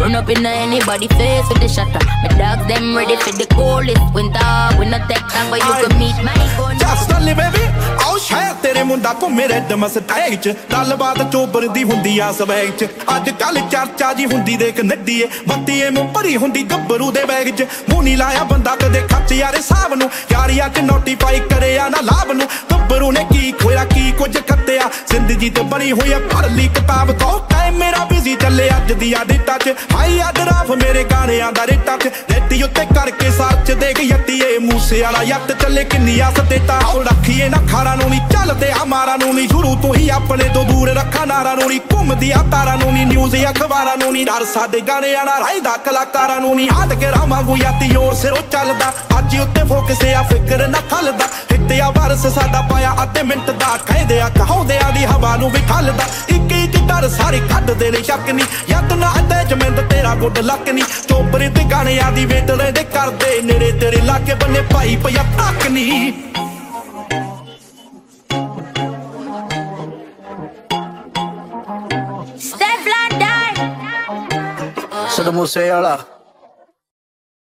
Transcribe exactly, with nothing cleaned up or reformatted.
Run up in anybody face with the shutter. My dogs them ready for the coldest winter. We not take time but you can meet my gun. Just only baby, ਆਓ ਸ਼ਹਿਰ ਤੇਰੇ ਮੁੰਡਾ ਘੁੰਮੇ red ਮਸਟੈਗ ਚ ਗੱਲਬਾਤ ਚੋਬਰ ਦੀ ਹੁੰਦੀ ਆ swag ਚ ਅੱਜ ਕੱਲ ਚਰਚਾ ਜੀ ਹੁੰਦੀ ਦੇਖ ਨੱਡੀਏ ਬੱਤੀਏ ਮੂੰਹ ਭਰੀ ਹੁੰਦੀ ਗੱਭਰੂ ਦੇ ਬੈਗ ਚ ਮੂੰਹ ਨਹੀਂ ਲਾਇਆ ਬੰਦਾ ਕਦੇ ਖੱਚ ਯਾਰੇ ਸਾਹਬ ਨੂੰ ਯਾਰੀਆਂ ਚ ਨੋਟੀਫਾਈ ਕਰਿਆ ਨਾ ਲਾਭ ਨੂੰ ਗੱਭਰੂ ਨੇ ਕੀ ਖੋਇਆ ਕੀ ਕੁਝ ਖੱਤਿਆ ਜ਼ਿੰਦਗੀ ਤੇ ਬਣੀ ਹੋਈ ਆ ਪੜ੍ਹ ਲਈ ਕਿਤਾਬ ਤੋਂ ਟਾਈਮ ਮੇਰਾ ਬਿਜ਼ੀ ਚੱਲੇ ਅੱਜ ਦੀ ਆ ਡੇਟਾ ਚ ਹਾਈ ਅਡਰਾਫ ਮੇਰੇ ਗਾਣਿਆਂ ਦਾ ਰੇਟਾ ਚ ਰੇਟੀ ਉੱਤੇ ਕਰਕੇ ਸਰਚ ਦੇਖ ਯੱਤੀਏ ਮੂਸੇ ਵਾਲਾ ਯੱਤ ਚੱਲੇ ਕਿੰਨੀ ਆਸ ਤੇ ਤਾਂ ਰੱਖੀਏ ਨਾ ਖਾਰਾਂ ਨੂੰ ਨੀ ਚੱਲਦੇ ਆ ਮਾਰਾਂ ਨੂੰ ਨੀ ਸ਼ੁਰੂ ਤੋਂ ਹੀ ਆਪਣੇ ਤੋਂ ਦੂਰ ਰੱਖਾਂ ਨਾਰਾਂ ਨੂੰ ਨੀ ਘੁੰਮਦੀ ਆ ਤਾਰਾਂ ਨੂੰ ਨੀ ਨਿਊਜ਼ ਅਖਬਾਰਾਂ ਨੂੰ ਨੀ ਡਰ ਸਾਡੇ ਗਾਣਿਆਂ ਨਾਲ ਰਾਈਦਾ ਕਲਾਕਾਰਾਂ ਨੂੰ ਨੀ ਹੱਟ ਕੇ ਰਾਵਾਂ ਗੁਆਤੀ ਹੋਰ ਸਿਰੋਂ ਚੱਲਦਾ ਅੱਜ ਉੱਤੇ ਫੋਕਸ ਆ ਫਿਕਰ ਨਾ ਖਲਦਾ ਹਿੱਤਿਆ ਵਾਰਸ ਸਾਡਾ ਪਾਇਆ ਅੱਧੇ ਮਿੰਟ ਦਾ ਕਹਿੰਦੇ ਆ ਕਹਾਉਂਦਿਆਂ ਦੀ ਹਵਾ ਨੂੰ ਵੀ ਠੱਲਦਾ ਇੱਕ ਇੱਕ ਡਰ ਸਾਰੇ ਕੱਢਦੇ ਨੇ ਸ਼ੱਕ ਨੀ ਯੱਤ ਨਾ ਅੱਧੇ ਜਮਿੰਦ ਤੇਰਾ ਗੁੱਡ ਲੱਕ ਨੀ ਚੋਬਰੇ ਤੇ ਗਾਣਿਆਂ ਦੀ ਵੇਟ ਲੈਂਦੇ ਕਰਦੇ ਨੇੜੇ ਤੇਰੇ ਲਾਗੇ ਬੰਨੇ ਭਾਈ ਪਿਆ ਤੱਕ ਨੀ Saddam Hussein ਵਾਲਾ